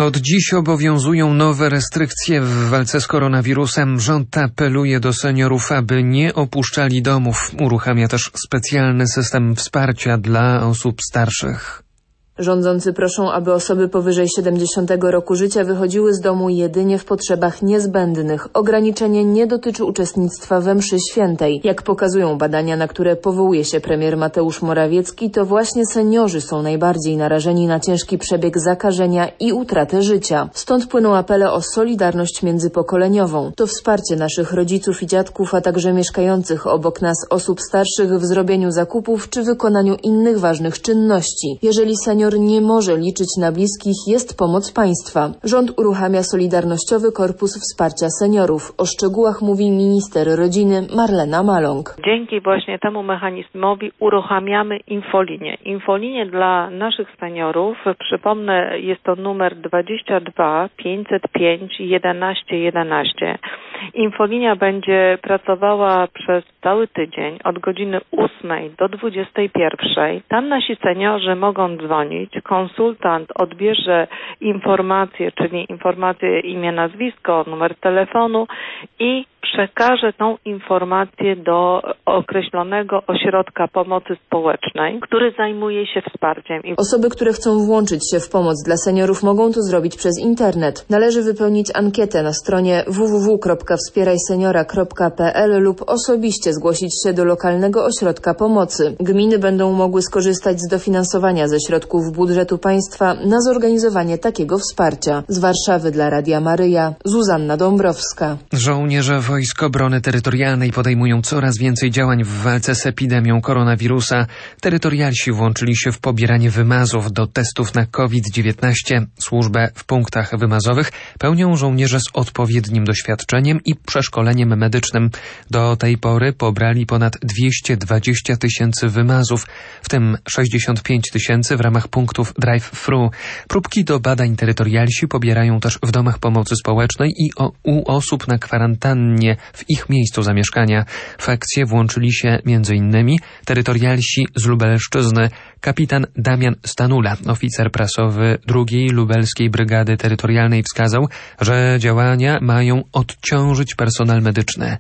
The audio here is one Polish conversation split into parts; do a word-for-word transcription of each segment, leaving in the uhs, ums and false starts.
Od dziś obowiązują nowe restrykcje w walce z koronawirusem. Rząd apeluje do seniorów, aby nie opuszczali domów. Uruchamia też specjalny system wsparcia dla osób starszych. Rządzący proszą, aby osoby powyżej siedemdziesiątego roku życia wychodziły z domu jedynie w potrzebach niezbędnych. Ograniczenie nie dotyczy uczestnictwa we mszy świętej. Jak pokazują badania, na które powołuje się premier Mateusz Morawiecki, to właśnie seniorzy są najbardziej narażeni na ciężki przebieg zakażenia i utratę życia. Stąd płyną apele o solidarność międzypokoleniową. To wsparcie naszych rodziców i dziadków, a także mieszkających obok nas osób starszych w zrobieniu zakupów czy wykonaniu innych ważnych czynności. Jeżeli senior nie może liczyć na bliskich, jest pomoc państwa. Rząd uruchamia Solidarnościowy Korpus Wsparcia Seniorów. O szczegółach mówi minister rodziny Marlena Maląg. Dzięki właśnie temu mechanizmowi uruchamiamy infolinię. Infolinię dla naszych seniorów, przypomnę, jest to numer dwadzieścia dwa pięćset pięć jedenaście jedenaście. Infolinia będzie pracowała przez cały tydzień od godziny ósmej do dwudziestej pierwszej. Tam nasi seniorzy mogą dzwonić, konsultant odbierze informacje, czyli informacje imię, nazwisko, numer telefonu i przekaże tą informację do określonego ośrodka pomocy społecznej, który zajmuje się wsparciem. Osoby, które chcą włączyć się w pomoc dla seniorów, mogą to zrobić przez internet. Należy wypełnić ankietę na stronie w w w kropka wspieraj seniora kropka p l lub osobiście zgłosić się do lokalnego ośrodka pomocy. Gminy będą mogły skorzystać z dofinansowania ze środków budżetu państwa na zorganizowanie takiego wsparcia. Z Warszawy dla Radia Maryja, Zuzanna Dąbrowska. Żołnierze Wojsk Obrony Terytorialnej podejmują coraz więcej działań w walce z epidemią koronawirusa. Terytorialsi włączyli się w pobieranie wymazów do testów na COVID dziewiętnaście. Służbę w punktach wymazowych pełnią żołnierze z odpowiednim doświadczeniem i przeszkoleniem medycznym. Do tej pory pobrali ponad dwieście dwadzieścia tysięcy wymazów, w tym sześćdziesiąt pięć tysięcy w ramach punktów drive-thru. Próbki do badań terytorialsi pobierają też w domach pomocy społecznej i o, u osób na kwarantannie w ich miejscu zamieszkania. W akcję włączyli się między innymi terytorialsi z Lubelszczyzny. Kapitan Damian Stanula, oficer prasowy drugiej Lubelskiej Brygady Terytorialnej, wskazał, że działania mają odciążyć personel medyczny.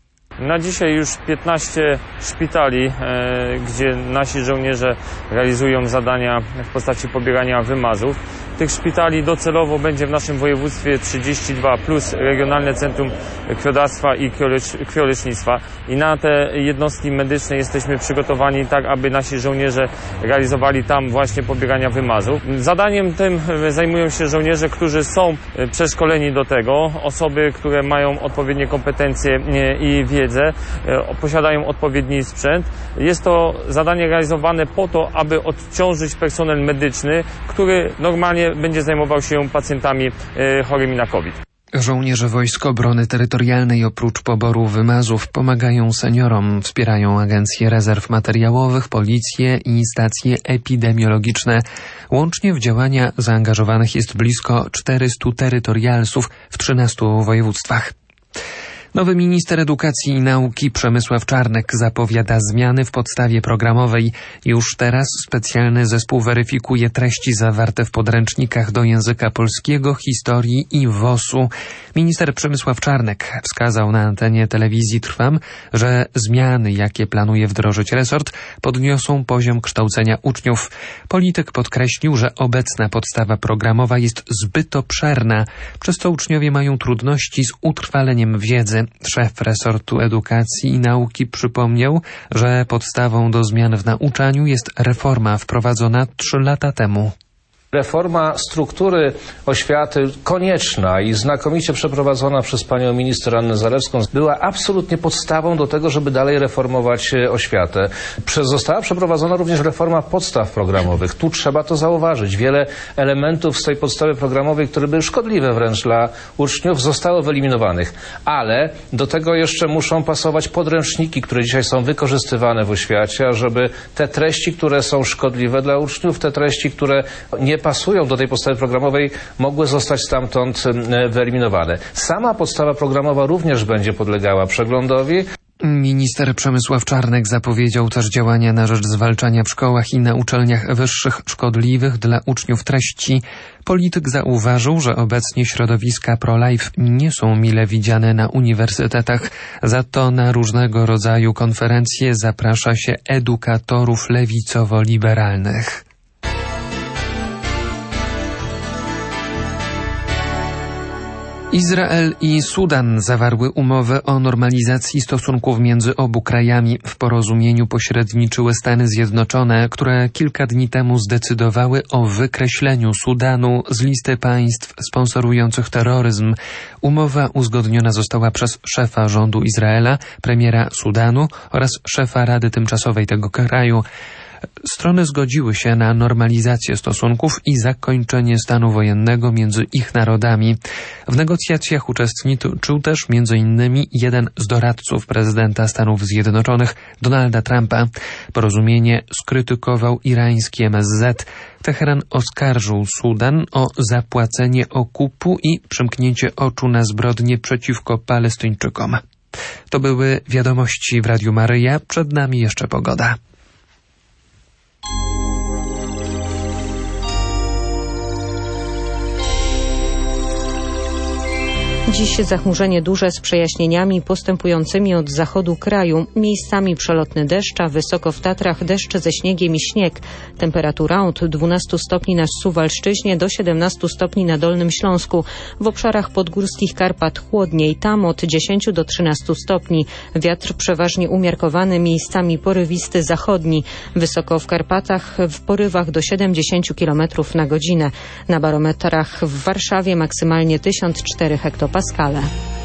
Na dzisiaj już piętnaście szpitali, e, gdzie nasi żołnierze realizują zadania w postaci pobierania wymazów. Tych szpitali docelowo będzie w naszym województwie trzydzieści dwa plus Regionalne Centrum Krwiodawstwa i Krwiolecznictwa. I na te jednostki medyczne jesteśmy przygotowani tak, aby nasi żołnierze realizowali tam właśnie pobierania wymazów. Zadaniem tym zajmują się żołnierze, którzy są przeszkoleni do tego. Osoby, które mają odpowiednie kompetencje i wiedzę, posiadają odpowiedni sprzęt. Jest to zadanie realizowane po to, aby odciążyć personel medyczny, który normalnie będzie zajmował się pacjentami chorymi na COVID. Żołnierze Wojsk Obrony Terytorialnej oprócz poboru wymazów pomagają seniorom, wspierają agencje rezerw materiałowych, policję i stacje epidemiologiczne. Łącznie w działania zaangażowanych jest blisko czterystu terytorialsów w trzynastu województwach. Nowy minister edukacji i nauki Przemysław Czarnek zapowiada zmiany w podstawie programowej. Już teraz specjalny zespół weryfikuje treści zawarte w podręcznikach do języka polskiego, historii i W O S-u. Minister Przemysław Czarnek wskazał na antenie telewizji Trwam, że zmiany, jakie planuje wdrożyć resort, podniosą poziom kształcenia uczniów. Polityk podkreślił, że obecna podstawa programowa jest zbyt obszerna, przez co uczniowie mają trudności z utrwaleniem wiedzy. Szef resortu edukacji i nauki przypomniał, że podstawą do zmian w nauczaniu jest reforma wprowadzona trzy lata temu. Reforma struktury oświaty konieczna i znakomicie przeprowadzona przez panią minister Annę Zalewską była absolutnie podstawą do tego, żeby dalej reformować oświatę. Została przeprowadzona również reforma podstaw programowych. Tu trzeba to zauważyć. Wiele elementów z tej podstawy programowej, które były szkodliwe wręcz dla uczniów, zostało wyeliminowanych. Ale do tego jeszcze muszą pasować podręczniki, które dzisiaj są wykorzystywane w oświacie, żeby te treści, które są szkodliwe dla uczniów, te treści, które nie pasują do tej podstawy programowej, mogły zostać stamtąd wyeliminowane. Sama podstawa programowa również będzie podlegała przeglądowi. Minister Przemysław Czarnek zapowiedział też działania na rzecz zwalczania w szkołach i na uczelniach wyższych szkodliwych dla uczniów treści. Polityk zauważył, że obecnie środowiska pro-life nie są mile widziane na uniwersytetach, za to na różnego rodzaju konferencje zaprasza się edukatorów lewicowo-liberalnych. Izrael i Sudan zawarły umowę o normalizacji stosunków między obu krajami. W porozumieniu pośredniczyły Stany Zjednoczone, które kilka dni temu zdecydowały o wykreśleniu Sudanu z listy państw sponsorujących terroryzm. Umowa uzgodniona została przez szefa rządu Izraela, premiera Sudanu oraz szefa Rady Tymczasowej tego kraju. Strony zgodziły się na normalizację stosunków i zakończenie stanu wojennego między ich narodami. W negocjacjach uczestniczył też między innymi jeden z doradców prezydenta Stanów Zjednoczonych, Donalda Trumpa. Porozumienie skrytykował irański M S Z. Teheran oskarżył Sudan o zapłacenie okupu i przymknięcie oczu na zbrodnie przeciwko Palestyńczykom. To były wiadomości w Radiu Maryja. Przed nami jeszcze pogoda. Dziś zachmurzenie duże z przejaśnieniami postępującymi od zachodu kraju. Miejscami przelotny deszcz, a wysoko w Tatrach deszcz ze śniegiem i śnieg. Temperatura od dwunastu stopni na Suwalszczyźnie do siedemnastu stopni na Dolnym Śląsku. W obszarach podgórskich Karpat chłodniej, tam od dziesięciu do trzynastu stopni. Wiatr przeważnie umiarkowany, miejscami porywisty zachodni. Wysoko w Karpatach w porywach do siedemdziesięciu kilometrów na godzinę. Na barometrach w Warszawie maksymalnie tysiąc cztery hektopaskale.